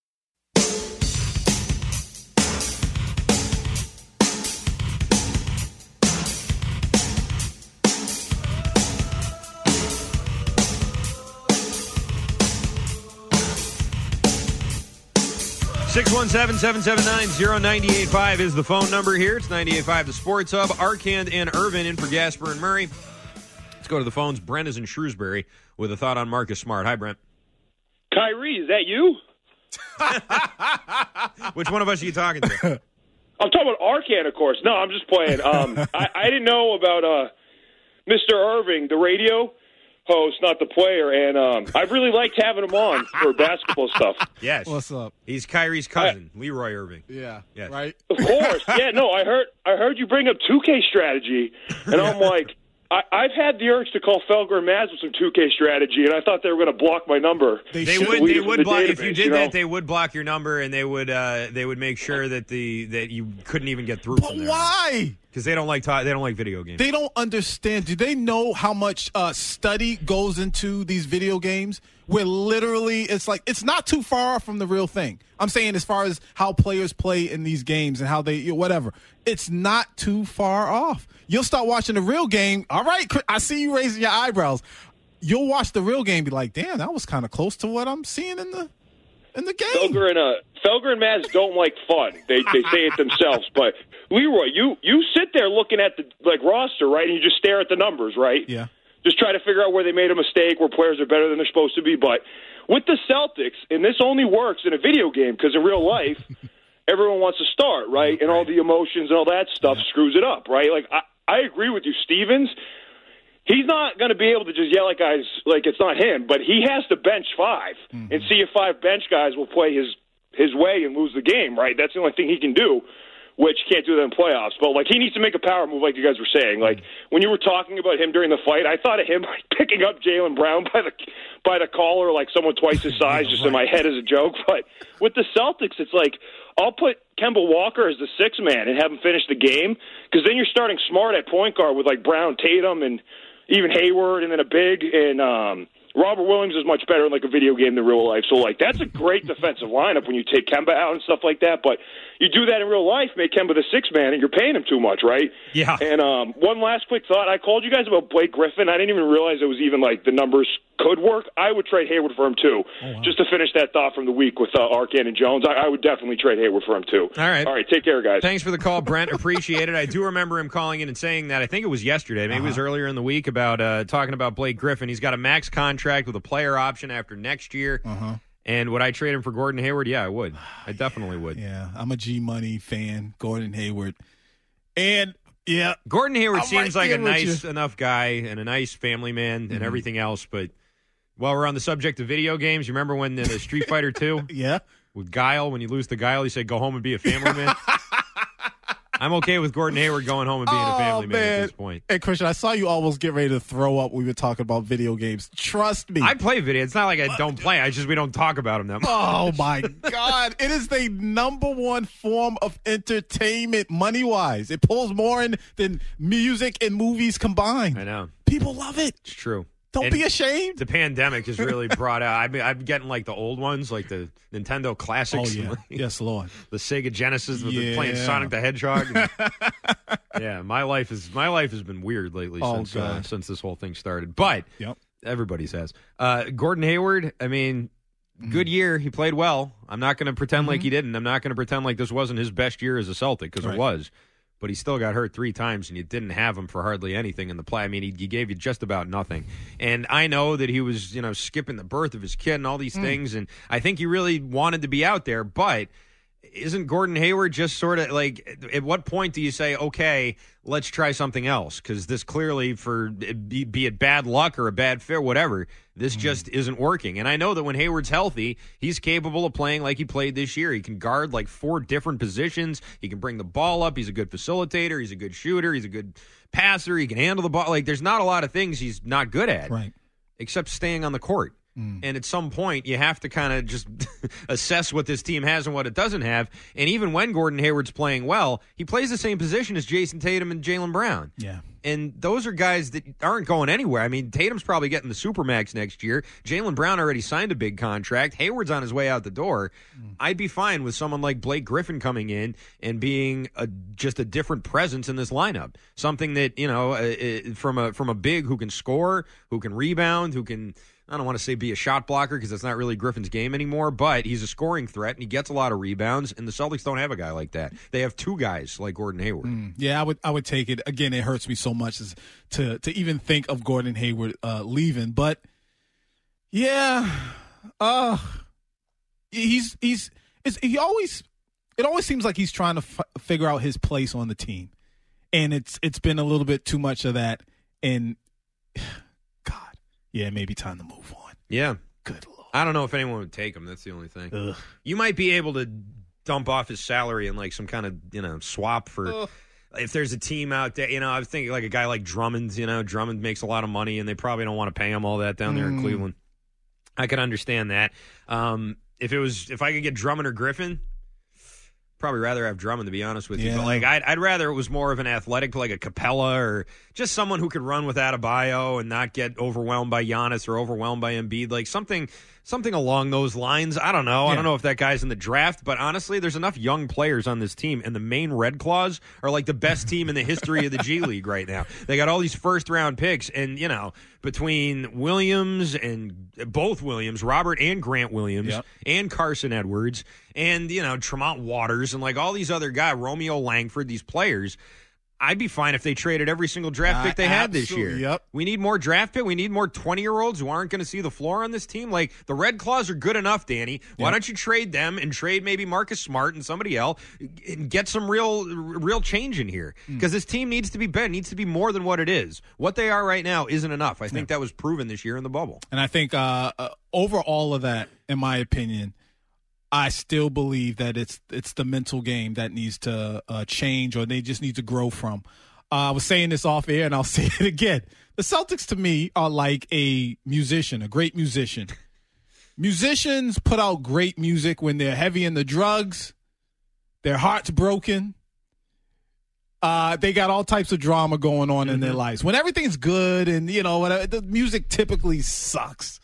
Speaker 6: Six 617-779-0985 is the phone number here. It's 98.5 The Sports Hub. Arcand and Irvin in for Gasper and Murray. Let's go to the phones. Brent is in Shrewsbury with a thought on Marcus Smart. Hi, Brent.
Speaker 14: Kyrie, is that you?
Speaker 6: Which one of us are you talking to?
Speaker 14: I'm talking about Arcand, of course. No, I'm just playing. I didn't know about Mr. Irving, the radio host, not the player, and I really liked having him on for basketball stuff.
Speaker 6: Yes.
Speaker 7: What's up?
Speaker 6: He's Kyrie's cousin, Leroy Irving.
Speaker 7: Yeah.
Speaker 6: Yes.
Speaker 7: Right?
Speaker 14: Of course. Yeah, no, I heard you bring up 2K strategy, and I'm like, I've had the urge to call Felger and Maz with some 2K strategy, and I thought they were going to block my number.
Speaker 6: They would block if you did that. They would block your number, and they would make sure that you couldn't even get through.
Speaker 7: But why?
Speaker 6: Because they don't like video games.
Speaker 7: They don't understand. Do they know how much study goes into these video games? Where literally it's not too far from the real thing. I'm saying as far as how players play in these games and how they whatever. It's not too far off. You'll start watching the real game. All right, I see you raising your eyebrows. You'll watch the real game and be like, damn, that was kind of close to what I'm seeing in the game.
Speaker 14: Felger and Maz don't like fun. They say it themselves. But Leroy, you sit there looking at the roster, right, and you just stare at the numbers, right?
Speaker 7: Yeah.
Speaker 14: Just try to figure out where they made a mistake, where players are better than they're supposed to be. But with the Celtics, and this only works in a video game because in real life, everyone wants to start, right? And all the emotions and all that stuff screws it up, right? Like I agree with you, Stevens. He's not going to be able to just yell at guys like it's not him, but he has to bench five and see if five bench guys will play his way and lose the game, right? That's the only thing he can do. which you can't do that in playoffs. But, like, he needs to make a power move like you guys were saying. Like, when you were talking about him during the fight, I thought of him like, picking up Jaylen Brown by the collar like someone twice his size, just in my head as a joke. But with the Celtics, it's like, I'll put Kemba Walker as the sixth man and have him finish the game, because then you're starting smart at point guard with, like, Brown, Tatum, and even Hayward, and then a big, and Robert Williams is much better in, like, a video game than real life. So, like, that's a great defensive lineup when you take Kemba out and stuff like that. But you do that in real life, make Kemba the sixth man, and you're paying him too much, right?
Speaker 6: Yeah.
Speaker 14: And one last quick thought. I called you guys about Blake Griffin. I didn't even realize it was even, like, the numbers could work. I would trade Hayward for him, too. Oh, wow. Just to finish that thought from the week with Arcand and Jones, I would definitely trade Hayward for him, too.
Speaker 6: All right.
Speaker 14: Take care, guys.
Speaker 6: Thanks for the call, Brent. Appreciate it. I do remember him calling in and saying that. I think it was yesterday. Maybe it was earlier in the week about talking about Blake Griffin. He's got a max contract with a player option after next year. And would I trade him for Gordon Hayward? Yeah, I would. I definitely would.
Speaker 7: Yeah, I'm a G-Money fan, Gordon Hayward. And, yeah.
Speaker 6: Gordon Hayward seems like a nice enough guy and a nice family man and everything else. But while we're on the subject of video games, you remember when the Street Fighter 2?
Speaker 7: Yeah.
Speaker 6: With Guile, when you lose to Guile, you say, go home and be a family man. I'm okay with Gordon Hayward going home and being a family man at this point.
Speaker 7: Hey, Christian, I saw you almost get ready to throw up. We were talking about video games. Trust me.
Speaker 6: I play video. It's not like I don't play. We don't talk about them that much.
Speaker 7: Oh, my God. It is the number one form of entertainment money-wise. It pulls more in than music and movies combined.
Speaker 6: I know.
Speaker 7: People love it.
Speaker 6: It's true.
Speaker 7: Don't be ashamed.
Speaker 6: The pandemic has really brought out. I'm getting like the old ones, like the Nintendo Classics.
Speaker 7: Oh, yeah. Yes, Lord.
Speaker 6: The Sega Genesis with playing Sonic the Hedgehog. Yeah, my life has been weird lately since this whole thing started. But everybody's has. Gordon Hayward, I mean, good year. He played well. I'm not going to pretend like he didn't. I'm not going to pretend like this wasn't his best year as a Celtic, because it was. But he still got hurt 3 times, and you didn't have him for hardly anything in the play. I mean, he gave you just about nothing. And I know that he was, skipping the birth of his kid and all these things, and I think he really wanted to be out there. But isn't Gordon Hayward just sort of like, at what point do you say, okay, let's try something else? Because this clearly, be it bad luck or a bad fit, whatever, this just isn't working. And I know that when Hayward's healthy, he's capable of playing like he played this year. He can guard like 4 different positions. He can bring the ball up. He's a good facilitator. He's a good shooter. He's a good passer. He can handle the ball. Like, there's not a lot of things he's not good at, except staying on the court. And at some point, you have to kind of just assess what this team has and what it doesn't have. And even when Gordon Hayward's playing well, he plays the same position as Jason Tatum and Jaylen Brown.
Speaker 7: Yeah.
Speaker 6: And those are guys that aren't going anywhere. I mean, Tatum's probably getting the Supermax next year. Jaylen Brown already signed a big contract. Hayward's on his way out the door. I'd be fine with someone like Blake Griffin coming in and being just a different presence in this lineup. Something that, from a big who can score, who can rebound, who can, I don't want to say be a shot blocker because that's not really Griffin's game anymore, but he's a scoring threat and he gets a lot of rebounds, and the Celtics don't have a guy like that. They have 2 guys like Gordon Hayward.
Speaker 7: Yeah, I would take it. Again, it hurts me so much to even think of Gordon Hayward leaving, but yeah, it always seems like he's trying to figure out his place on the team, and it's been a little bit too much of that, and yeah, maybe time to move on.
Speaker 6: Yeah.
Speaker 7: Good Lord.
Speaker 6: I don't know if anyone would take him. That's the only thing. You might be able to dump off his salary in like some kind of, swap for if there's a team out there. I was thinking like a guy like Drummond. Drummond makes a lot of money, and they probably don't want to pay him all that down there in Cleveland. I could understand that. If I could get Drummond or Griffin, probably rather have Drummond, to be honest with you. But like I'd rather it was more of an athletic, like a Capella, or just someone who could run with Adebayo and not get overwhelmed by Giannis or overwhelmed by Embiid, like something along those lines. I don't know. I don't know if that guy's in the draft, but honestly, there's enough young players on this team, and the Maine Red Claws are like the best team in the history of the G League right now. They got all these first-round picks, and, between Williams and both Williams, Robert and Grant Williams, and Carson Edwards, and, Tremont Waters, and like all these other guys, Romeo Langford, these players, I'd be fine if they traded every single draft pick they had this year.
Speaker 7: Yep.
Speaker 6: We need more draft pick. We need more 20-year-olds who aren't going to see the floor on this team. Like, the Red Claws are good enough, Danny. Why don't you trade them and trade maybe Marcus Smart and somebody else and get some real change in here? Because this team needs to be better, needs to be more than what it is. What they are right now isn't enough. I think that was proven this year in the bubble.
Speaker 7: And I think over all of that, in my opinion, I still believe that it's the mental game that needs to change, or they just need to grow from. I was saying this off air, and I'll say it again. The Celtics, to me, are like a musician, a great musician. Musicians put out great music when they're heavy in the drugs, their heart's broken. They got all types of drama going on in their lives. When everything's good and, whatever, the music typically sucks.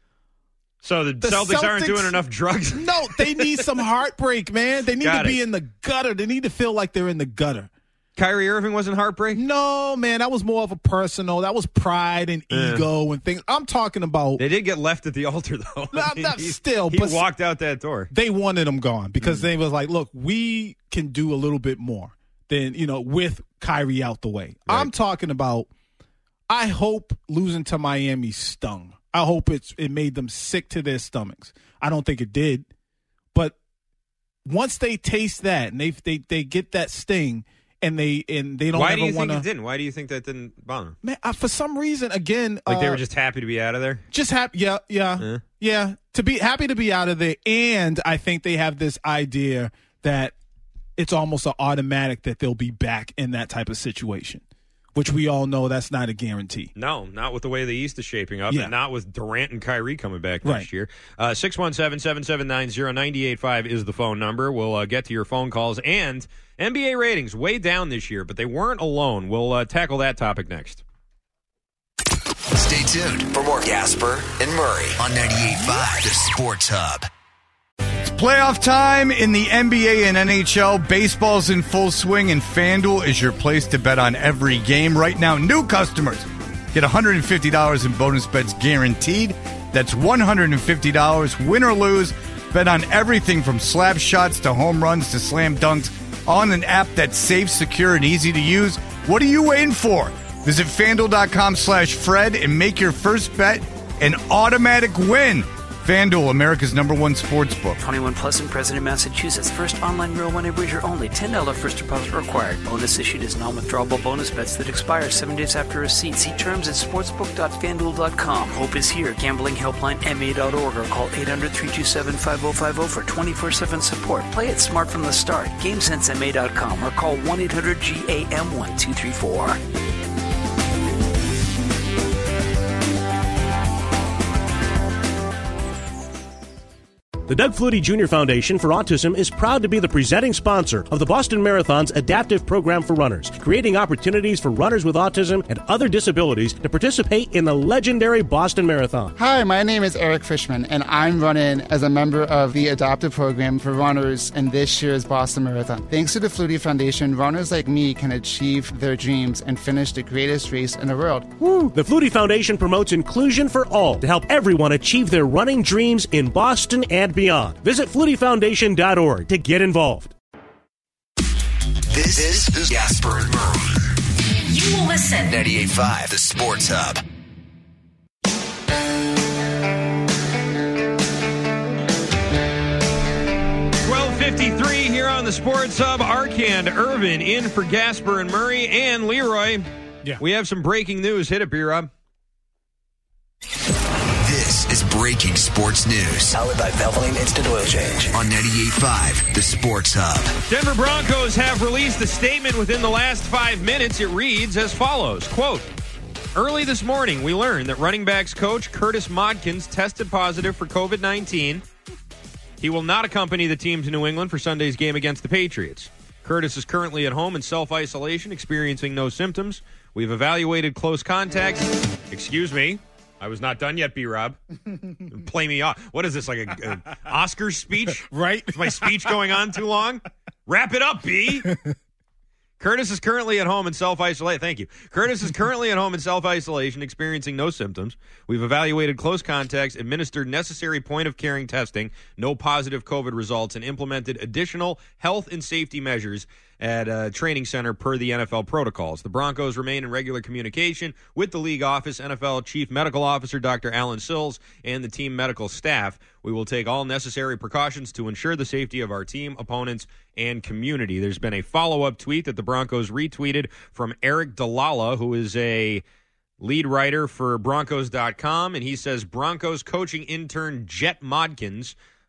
Speaker 6: So the Celtics aren't doing enough drugs?
Speaker 7: No, they need some heartbreak, man. They need to be in the gutter. They need to feel like they're in the gutter.
Speaker 6: Kyrie Irving wasn't heartbreak?
Speaker 7: No, man, that was more of a personal. That was pride and ego and things. I'm talking about.
Speaker 6: They did get left at the altar, though. He walked out that door.
Speaker 7: They wanted him gone because they was like, look, we can do a little bit more than, with Kyrie out the way. Right. I'm talking about, I hope losing to Miami stung. I hope it made them sick to their stomachs. I don't think it did. But once they taste that and they get that sting, and they don't ever want to.
Speaker 6: Why do you think it didn't? Why do you think that didn't bother them?
Speaker 7: Man, for some reason, again,
Speaker 6: like they were just happy to be out of there.
Speaker 7: Just happy, yeah. To be happy to be out of there, and I think they have this idea that it's almost an automatic that they'll be back in that type of situation, which we all know that's not a guarantee.
Speaker 6: No, not with the way the East is shaping up, and not with Durant and Kyrie coming back next year. 617-779-0985 is the phone number. We'll get to your phone calls. And NBA ratings way down this year, but they weren't alone. We'll tackle that topic next.
Speaker 4: Stay tuned for more Gasper and Murray on 98.5 The Sports Hub.
Speaker 10: Playoff time in the NBA and NHL. Baseball's in full swing, and FanDuel is your place to bet on every game. Right now, new customers get $150 in bonus bets guaranteed. That's $150, win or lose. Bet on everything from slap shots to home runs to slam dunks on an app that's safe, secure, and easy to use. What are you waiting for? Visit FanDuel.com/Fred and make your first bet an automatic win. FanDuel, America's #1 sportsbook.
Speaker 2: 21 plus and present in Massachusetts. First online real money wager only. $10 first deposit required. Bonus issued as non-withdrawable bonus bets that expire 7 days after receipt. See terms at sportsbook.fanduel.com. Hope is here. Gambling helpline MA.org or call 800-327-5050 for 24/7 support. Play it smart from the start. GameSenseMA.com or call 1-800-GAM-1234.
Speaker 11: The Doug Flutie Jr. Foundation for Autism is proud to be the presenting sponsor of the Boston Marathon's adaptive program for runners, creating opportunities for runners with autism and other disabilities to participate in the legendary Boston Marathon.
Speaker 12: Hi, my name is Eric Fishman, and I'm running as a member of the adaptive program for runners in this year's Boston Marathon. Thanks to the Flutie Foundation, runners like me can achieve their dreams and finish the greatest race in the world.
Speaker 11: Woo! The Flutie Foundation promotes inclusion for all to help everyone achieve their running dreams in Boston and beyond. Visit FlutieFoundation.org to get involved.
Speaker 4: This is Gasper and Murray.
Speaker 13: You will listen.
Speaker 4: 98.5 The Sports Hub.
Speaker 6: .53 here on the Sports Hub. Arcand Irvin in for Gasper and Murray and Leroy.
Speaker 7: Yeah.
Speaker 6: We have some breaking news. Hit it, B-Rob.
Speaker 4: This is breaking sports news.
Speaker 15: Powered by Valvoline Instant Oil Change.
Speaker 4: On 98.5 The Sports Hub.
Speaker 6: Denver Broncos have released a statement within the last 5 minutes. It reads as follows, quote, early this morning, we learned that running backs coach Curtis Modkins tested positive for COVID-19. He will not accompany the team to New England for Sunday's game against the Patriots. Curtis is currently at home in self-isolation, experiencing no symptoms. We've evaluated close contacts. Excuse me. I was not done yet, B-Rob. Play me off. What is this, like a Oscar speech?
Speaker 7: Right.
Speaker 6: Is my speech going on too long? Wrap it up, B. Curtis is currently at home in self-isolation. Thank you. Curtis is currently at home in self-isolation, experiencing no symptoms. We've evaluated close contacts, administered necessary point-of-caring testing, no positive COVID results, and implemented additional health and safety measures at a training center per the NFL protocols. The Broncos remain in regular communication with the league office, NFL Chief Medical Officer Dr. Alan Sills, and the team medical staff. We will take all necessary precautions to ensure the safety of our team, opponents, and community. There's been a follow-up tweet that the Broncos retweeted from Eric Dalala, who is a lead writer for Broncos.com, and he says Broncos coaching intern Jet Modkins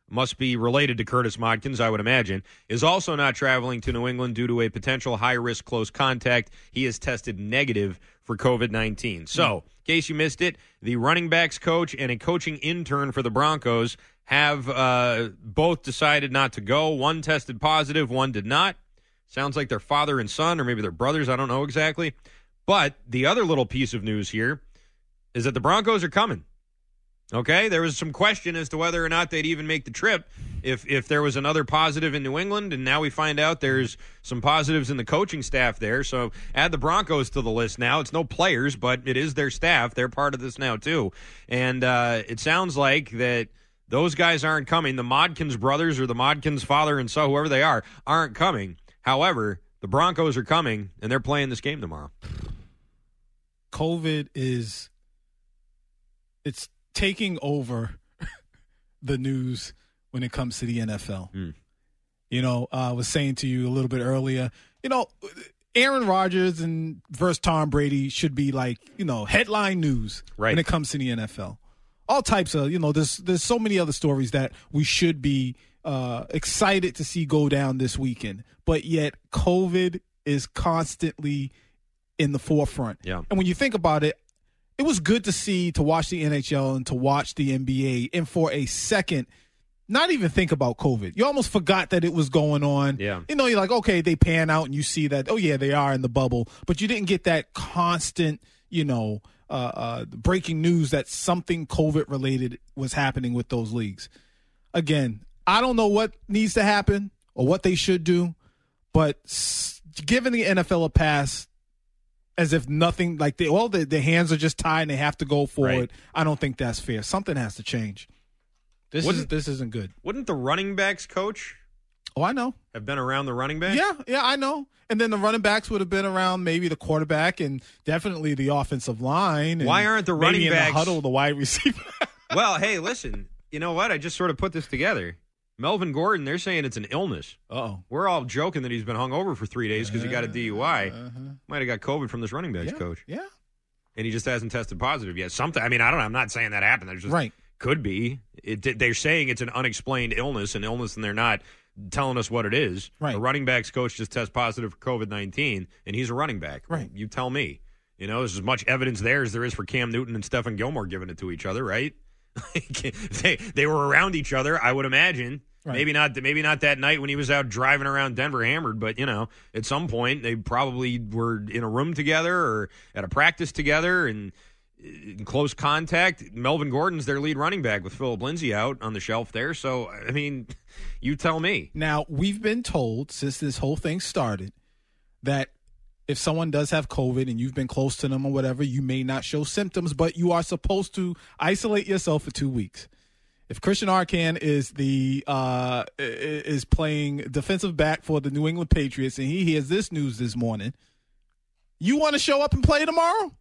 Speaker 6: must be related to Curtis Modkins, I would imagine, is also not traveling to New England due to a potential high-risk close contact. He has tested negative for COVID-19. So, in case you missed it, the running backs coach and a coaching intern for the Broncos have both decided not to go. One tested positive, one did not. Sounds like their father and son, or maybe their brothers, I don't know exactly. But the other little piece of news here is that the Broncos are coming. Okay, there was some question as to whether or not they'd even make the trip if there was another positive in New England, and now we find out there's some positives in the coaching staff there. So add the Broncos to the list now. It's no players, but it is their staff. They're part of this now too. And it sounds like that those guys aren't coming. The Modkins brothers or the Modkins father and son, whoever they are, aren't coming. However, the Broncos are coming, and they're playing this game tomorrow.
Speaker 7: COVID it's taking over the news when it comes to the NFL. You know, I was saying to you a little bit earlier, you know, Aaron Rodgers and versus Tom Brady should be like, you know, headline news when it comes to the NFL. All types of, you know, there's so many other stories that we should be excited to see go down this weekend. But yet COVID is constantly in the forefront.
Speaker 6: Yeah.
Speaker 7: And when you think about it, it was good to watch the NHL and to watch the NBA and for a second not even think about COVID. You almost forgot that it was going on.
Speaker 6: Yeah.
Speaker 7: You know, you're like, okay, they pan out and you see that, oh, yeah, they are in the bubble. But you didn't get that constant, you know, breaking news that something COVID-related was happening with those leagues. Again, I don't know what needs to happen or what they should do, but giving the NFL a pass as if nothing, like their hands are just tied and they have to go forward.
Speaker 6: Right.
Speaker 7: I don't think that's fair. Something has to change. This isn't good.
Speaker 6: Wouldn't the running backs coach?
Speaker 7: Oh, I know.
Speaker 6: Have been around the running back?
Speaker 7: Yeah, I know. And then the running backs would have been around maybe the quarterback and definitely the offensive line. And
Speaker 6: why aren't the running
Speaker 7: maybe
Speaker 6: backs
Speaker 7: in the huddle, the wide receiver?
Speaker 6: Well, hey, listen. You know what? I just sort of put this together. Melvin Gordon, they're saying it's an illness.
Speaker 7: Uh-oh.
Speaker 6: We're all joking that he's been hung over for 3 days because he got a DUI. Might have got COVID from this running backs coach.
Speaker 7: Yeah.
Speaker 6: And he just hasn't tested positive yet. Something. I mean, I don't know. I'm not saying that happened. There's just could be. They're saying it's an unexplained illness, and they're not telling us what it is.
Speaker 7: Right.
Speaker 6: The running backs coach just tested positive for COVID-19, and he's a running back.
Speaker 7: Right.
Speaker 6: You tell me. You know, there's as much evidence there as there is for Cam Newton and Stephen Gilmore giving it to each other, right? they were around each other, I would imagine.
Speaker 7: Right.
Speaker 6: Maybe not that night when he was out driving around Denver hammered, but, you know, at some point they probably were in a room together or at a practice together and in close contact. Melvin Gordon's their lead running back with Philip Lindsay out on the shelf there. So, I mean, you tell me.
Speaker 7: Now, we've been told since this whole thing started that if someone does have COVID and you've been close to them or whatever, you may not show symptoms, but you are supposed to isolate yourself for 2 weeks. If Christian Arcand is is playing defensive back for the New England Patriots and he hears this news this morning, you want to show up and play tomorrow?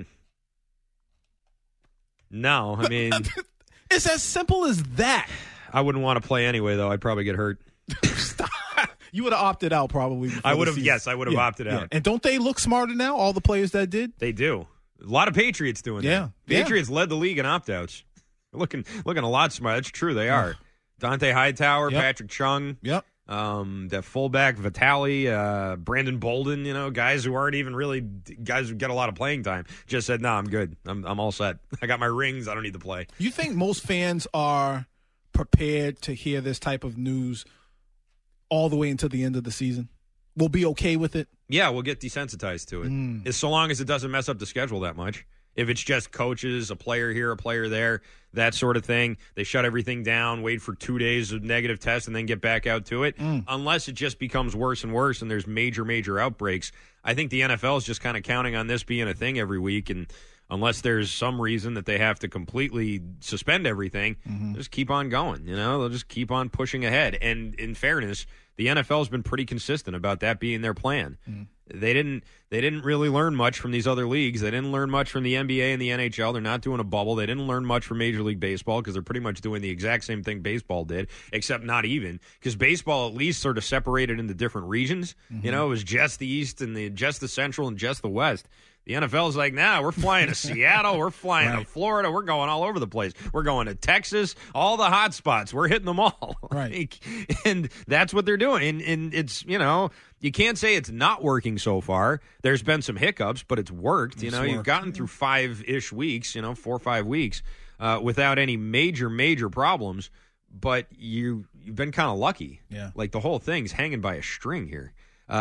Speaker 6: No, I mean,
Speaker 7: it's as simple as that.
Speaker 6: I wouldn't want to play anyway, though. I'd probably get hurt.
Speaker 7: You would have opted out probably.
Speaker 6: I would have. Yes, I would have opted out.
Speaker 7: And don't they look smarter now? All the players that did.
Speaker 6: They do. A lot of Patriots doing that. Patriots led the league in opt-outs. Looking a lot smart. That's true. They are. Dante Hightower, Patrick Chung.
Speaker 7: Yep.
Speaker 6: That fullback Vitale, Brandon Bolden. You know, guys who aren't even really guys who get a lot of playing time. Just said, "No, I'm good. I'm all set. I got my rings. I don't need to play."
Speaker 7: You think most fans are prepared to hear this type of news all the way until the end of the season? We'll be okay with it?
Speaker 6: Yeah, we'll get desensitized to it. As so long as it doesn't mess up the schedule that much. If it's just coaches, a player here, a player there, that sort of thing, they shut everything down, wait for 2 days of negative tests, and then get back out to it. Unless it just becomes worse and worse and there's major outbreaks. I think the NFL is just kind of counting on this being a thing every week, and unless there's some reason that they have to completely suspend everything, just keep on going. You know, they'll just keep on pushing ahead. And in fairness, the NFL has been pretty consistent about that being their plan. They didn't really learn much from these other leagues. They didn't learn much from the NBA and the NHL. They're not doing a bubble. They didn't learn much from Major League Baseball because they're pretty much doing the exact same thing baseball did, except not even, because baseball at least sort of separated into different regions. You know, it was just the East and just the Central and just the West. The NFL's like, nah, we're flying to Seattle. We're flying to Florida. We're going all over the place. We're going to Texas. All the hot spots. We're hitting them all.
Speaker 7: Right.
Speaker 6: And that's what they're doing. And it's, you can't say it's not working so far. There's been some hiccups, but it's worked. You've gotten through 5-ish weeks, 4 or 5 weeks without any major problems. But you've been kind of lucky.
Speaker 7: Yeah.
Speaker 6: Like the whole thing's hanging by a string here.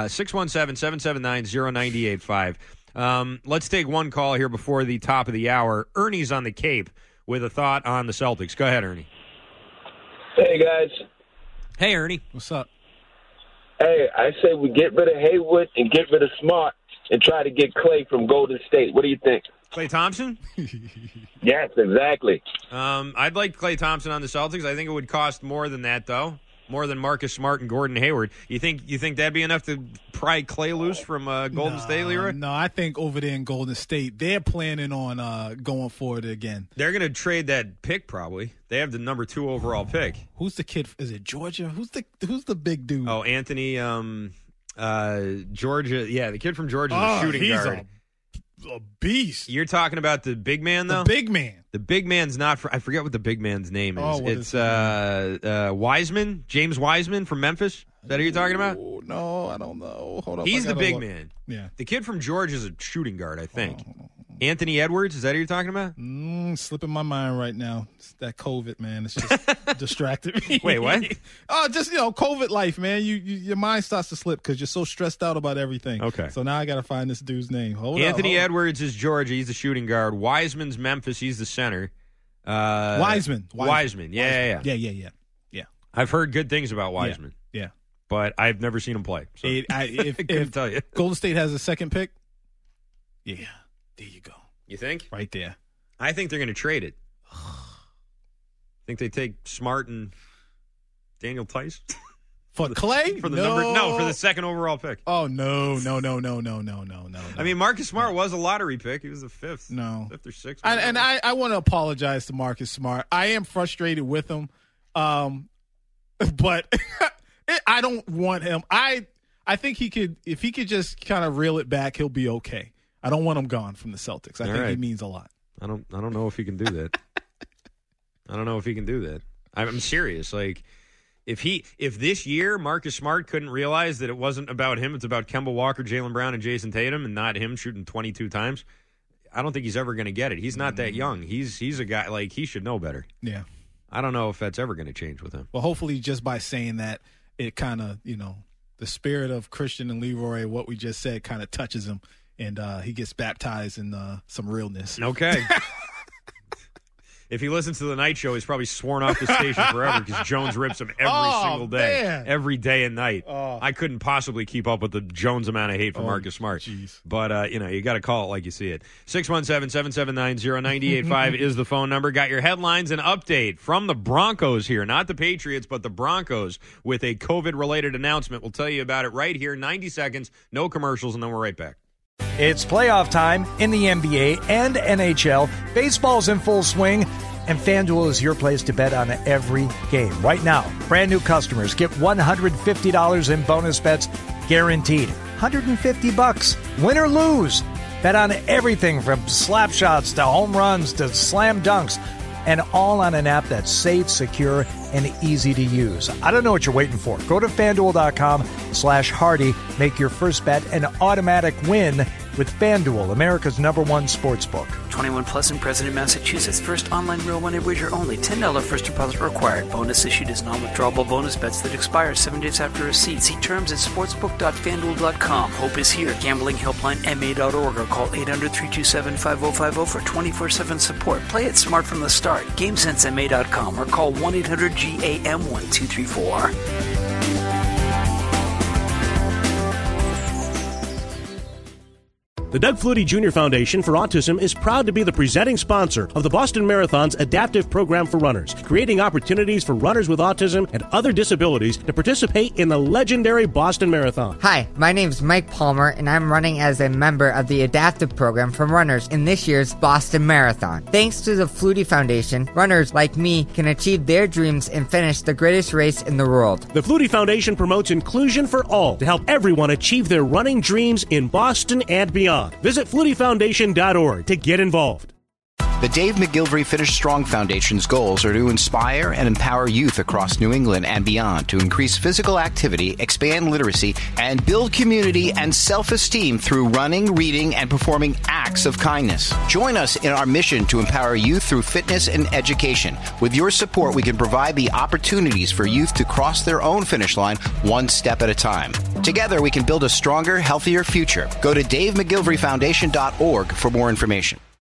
Speaker 6: 617-779-0985. Let's take one call here before the top of the hour. Ernie's on the Cape with a thought on the Celtics. Go ahead, Ernie.
Speaker 16: Hey, guys.
Speaker 6: Hey, Ernie.
Speaker 7: What's up?
Speaker 16: Hey, I say we get rid of Haywood and get rid of Smart and try to get Clay from Golden State. What do you think?
Speaker 6: Klay Thompson?
Speaker 16: Yes, exactly.
Speaker 6: I'd like Klay Thompson on the Celtics. I think it would cost more than that, though. More than Marcus Smart and Gordon Hayward. You think that'd be enough to pry Clay loose from Golden State, Leroy?
Speaker 7: No, I think over there in Golden State, they're planning on going for it again.
Speaker 6: They're going to trade that pick probably. They have the number 2 overall pick.
Speaker 7: Who's the kid? Is it Georgia? Who's the big dude?
Speaker 6: Oh, Anthony, Georgia. Yeah, the kid from Georgia is a shooting guard.
Speaker 7: A beast.
Speaker 6: You're talking about the big man, though?
Speaker 7: The big man.
Speaker 6: The big man's not I forget what the big man's name is.
Speaker 7: Oh,
Speaker 6: it's Wiseman, James Wiseman from Memphis. Is that who you're talking about?
Speaker 7: Oh, no, I don't know. Hold up.
Speaker 6: He's the big man.
Speaker 7: Yeah.
Speaker 6: The kid from Georgia is a shooting guard, I think. Anthony Edwards, is that who you're talking about?
Speaker 7: Slipping my mind right now. It's that COVID, man. It's just distracted me.
Speaker 6: Wait, what?
Speaker 7: Just COVID life, man. Your mind starts to slip because you're so stressed out about everything.
Speaker 6: Okay.
Speaker 7: So now I got to find this dude's name.
Speaker 6: Anthony Edwards is Georgia. He's the shooting guard. Wiseman's Memphis. He's the center.
Speaker 7: Wiseman.
Speaker 6: Yeah.
Speaker 7: Yeah.
Speaker 6: I've heard good things about Wiseman.
Speaker 7: Yeah.
Speaker 6: But I've never seen him play. So I couldn't tell you.
Speaker 7: Golden State has a second pick, yeah. There you go.
Speaker 6: You think?
Speaker 7: Right there.
Speaker 6: I think they're going to trade it. Think they take Smart and Daniel Tice?
Speaker 7: For Clay?
Speaker 6: For the second overall pick.
Speaker 7: Oh, no.
Speaker 6: I mean, Marcus Smart was a lottery pick. He was the 5th.
Speaker 7: No.
Speaker 6: 5th or 6th.
Speaker 7: And I want to apologize to Marcus Smart. I am frustrated with him. But I don't want him. I think if he could just kind of reel it back, he'll be okay. I don't want him gone from the Celtics. I think he means a lot.
Speaker 6: I don't know if he can do that. I don't know if he can do that. I'm serious. Like, if this year Marcus Smart couldn't realize that it wasn't about him, it's about Kemba Walker, Jaylen Brown, and Jason Tatum, and not him shooting 22 times, I don't think he's ever going to get it. He's not that young. He's a guy, like, he should know better.
Speaker 7: Yeah.
Speaker 6: I don't know if that's ever going to change with him.
Speaker 7: Well, hopefully just by saying that, it kind of, the spirit of Christian and Leroy, what we just said, kind of touches him. And he gets baptized in some realness.
Speaker 6: Okay. If he listens to the night show, he's probably sworn off the station forever because Jones rips him every single day.
Speaker 7: Man.
Speaker 6: Every day and night. I couldn't possibly keep up with the Jones amount of hate for Marcus Smart.
Speaker 7: Geez.
Speaker 6: But, you got to call it like you see it. 617-779-0985 is the phone number. Got your headlines and update from the Broncos here. Not the Patriots, but the Broncos with a COVID-related announcement. We'll tell you about it right here. 90 seconds, no commercials, and then we're right back.
Speaker 1: It's playoff time in the NBA and NHL. Baseball's in full swing, and FanDuel is your place to bet on every game. Right now, brand new customers get $150 in bonus bets guaranteed. $150, win or lose. Bet on everything from slap shots to home runs to slam dunks, and all on an app that's safe, secure, and easy to use. I don't know what you're waiting for. Go to FanDuel.com/Hardy. Make your first bet an automatic win with FanDuel, America's #1 sportsbook.
Speaker 2: 21 plus and present in Massachusetts. First online real money wager only. $10 first deposit required. Bonus issued as non-withdrawable bonus bets that expire 7 days after receipt. See terms at sportsbook.fanduel.com. Hope is here. Gambling helpline MA.org or call 800-327-5050 for 24/7 support. Play it smart from the start. GameSenseMA.com or call 1-800-GAM-1234.
Speaker 11: The Doug Flutie Jr. Foundation for Autism is proud to be the presenting sponsor of the Boston Marathon's adaptive program for runners, creating opportunities for runners with autism and other disabilities to participate in the legendary Boston Marathon.
Speaker 17: Hi, my name's Mike Palmer, and I'm running as a member of the adaptive program for runners in this year's Boston Marathon. Thanks to the Flutie Foundation, runners like me can achieve their dreams and finish the greatest race in the world.
Speaker 11: The Flutie Foundation promotes inclusion for all to help everyone achieve their running dreams in Boston and beyond. job. Visit FlutieFoundation.org to get involved.
Speaker 9: The Dave McGilvery Finish Strong Foundation's goals are to inspire and empower youth across New England and beyond to increase physical activity, expand literacy, and build community and self-esteem through running, reading, and performing acts of kindness. Join us in our mission to empower youth through fitness and education. With your support, we can provide the opportunities for youth to cross their own finish line one step at a time. Together, we can build a stronger, healthier future. Go to DaveMcGilveryFoundation.org for more information.